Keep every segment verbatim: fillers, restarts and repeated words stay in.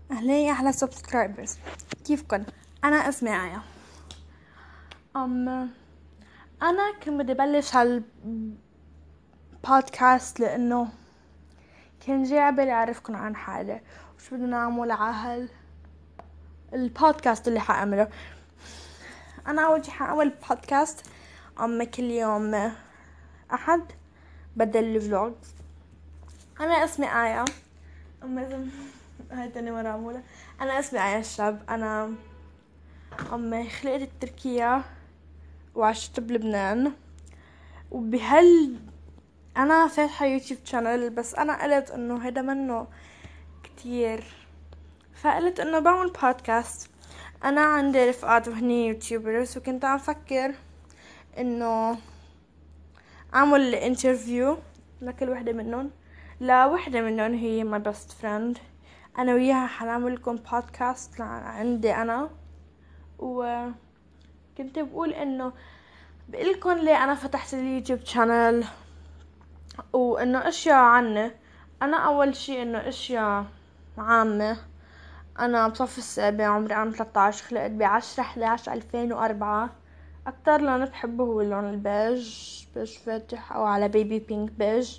أهلا يا أحلى سبسكرايبرز، كيفكن؟ أنا اسمي آية. أم أنا كنت بدي بلش هالبودكاست لأنه كان جاي عبالي أعرفكن عن حالي وش بدنا نعمل على هال البودكاست اللي حأعمله. أنا أول شي حأعمل بودكاست أم كل يوم أحد بدل الفلوج. أنا اسمي آية. أم اسم هاي تاني مرة عمولة. أنا اسمي آية الشاب. أنا أم خلقت بتركيا وعشت بلبنان، وبهال انا فاتحه يوتيوب شانل، بس انا قلت انه هيدا منه كتير، فقلت انه بعمل بودكاست. انا عندي رفقات وهني يوتيوبرز، وكنت عم فكر انه اعمل انترفيو لكل وحده منهم. لا وحده منهم هي my best friend. انا وياها حنعمل لكم بودكاست عندي انا، وكنت بقول انه بقولكن ليه انا فتحت اليوتيوب شانل، وانه اشياء عني. انا اول شي انه اشياء عامة. انا بصف السابع، عمري عام ثلاثة عشر، خلقت بعشرة حداش الفين واربعة. اكتر لون بحبه هو اللون البيج، بيج فاتح او على بيبي بينك بيج.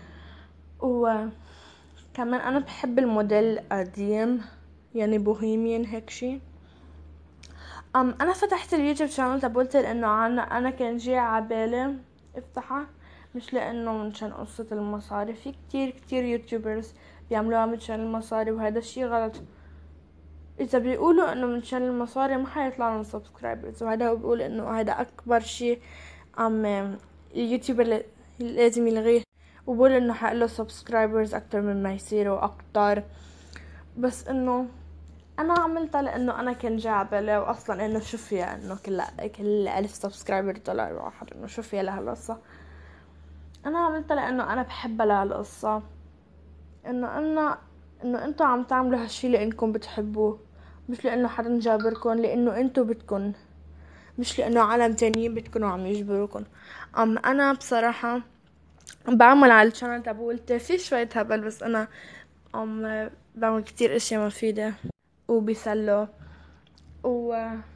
وكمان انا بحب الموديل قديم، يعني بوهيميان هيك شي. ام انا فتحت اليوتيوب شانل تبولت لانه انا انا كان جاي عبالي افتحها، مش لانه منشان قصة المصاري. في كتير كتير يوتيوبرز بيعملوها منشان المصاري، وهذا الشي غلط. اذا بيقولوا انه منشان المصاري ما حيطلع لهم سبسكرايبرز، وهذا هو بيقول انه هذا اكبر شي عم اليوتيوبر لازم يلغيه، وبقول انه حقله سبسكرايبرز اكتر مما يصيروا اكتر. بس انه انا عملتها لانه انا كان جاي عبالي، واصلا انه شو فيها انه كل كل الف سبسكرايبر طلع واحد، انه شو فيها لهالقصة. انا عملتها لانه انا بحبها لهالقصة، انه انا انه انتو عم تعملوا هالشي لانكم بتحبوه، مش لانه حدا جابركن، لانه انتو بدكن، مش لانه عالم تانيين بدكنوا عم يجبروكن. ام انا بصراحة بعمل على الشانل تبولتي في شوية هبل، بس انا ام بعمل كتير اشياء مفيدة وبيسلوا. و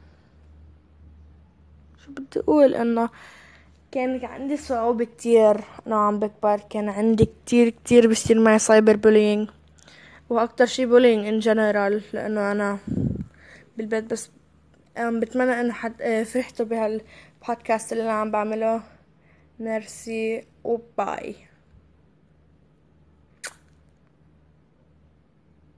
شو بدي اقول، انه كان عندي صعوبة كتير انا عم بكبر. كان عندي كتير كتير بصير معي سايبر بولينج، واكتر شي بولينج ان جنرال، لانه انا بالبيت. بس أم بتمنى انه حد اه فرحتوا بهالبودكاست اللي انا عم بعمله. ميرسي وباي.